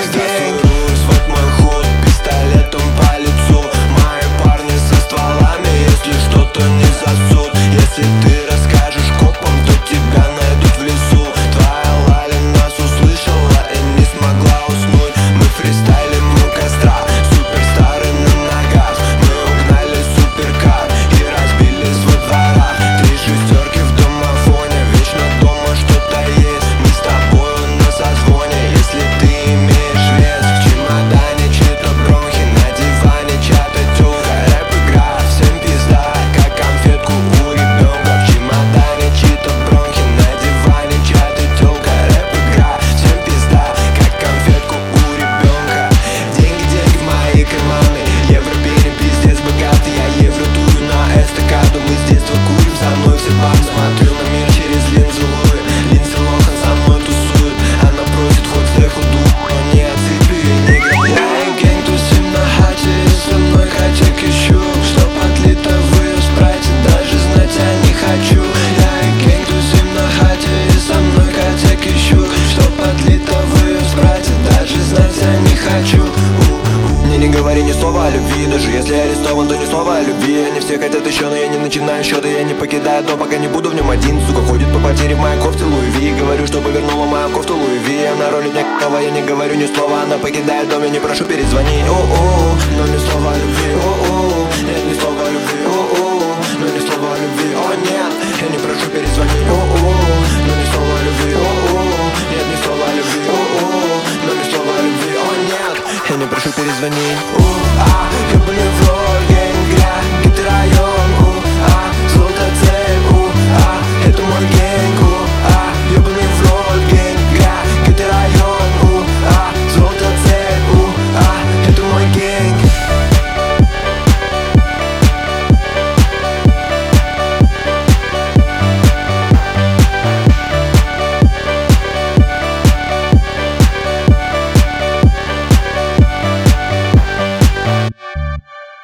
гэнг. Вот мой худ пистолетом по лицу. Мои парни со стволами, если что-то не засуд. Если ты расскажешь копам, то тебя найдут в лесу. Твоя Лаля нас услышала и не смогла уснуть. Мы фристайлим у костра, суперстары на ногах. Мы угнали суперкар и разбились во дворах. 3 шестерки в домофоне, вечно дома что-то есть. Мы с тобою на созвоне, если ты имеешь вес. В чемодане чьи-то бронхи, на диване чья-то тёлка. Рэп-игра, всем пизда, как конфетку у ребенка. В чемодане чьи-то бронхи, на диване чья-то тёлка. Рэп-игра, всем пизда, как конфетку у ребенка. Деньги, деньги в мои карманы, евро пиздец богатый. Я евро дую на эстакаду. Мы с детства курим, за мной все бабы. Смотрю на мир через линзы Луи. Линдси Лохан со мной тусует. Она просит хоть сверху дух, но не отсыплю ей не грабли. Я и гэнг тусим на хате, и со мной котик ищу. Чтоб отлито в ее спрайте, даже знать я не хочу. Я и гэнг тусим на хате, и со мной котик ищу. Чтоб отлито в ее спрайте, даже знать я не хочу. Мне не говори ни слова о любви, даже если я арестован, то ни слова о любви. Они все хотят еще, но я не начинаю счеты. Я не покидаю дом, пока не буду в нем один. Сука ходит по квартире в моей кофте Луи Ви. Говорю, чтобы вернула мою кофту Луи Ви. Она ролит мне какого, я не говорю ни слова. Она покидает дом, я не прошу перезвонить. О-о, но ни слова о любви. О-о, нет, ни слова о любви. О-о, но ни слова о любви. О нет, я не прошу перезвонить. О-о, но ни слова о любви. О-о, нет, ни слова о любви. О-о, но ни слова о любви. О нет, я не прошу перезвонить. Я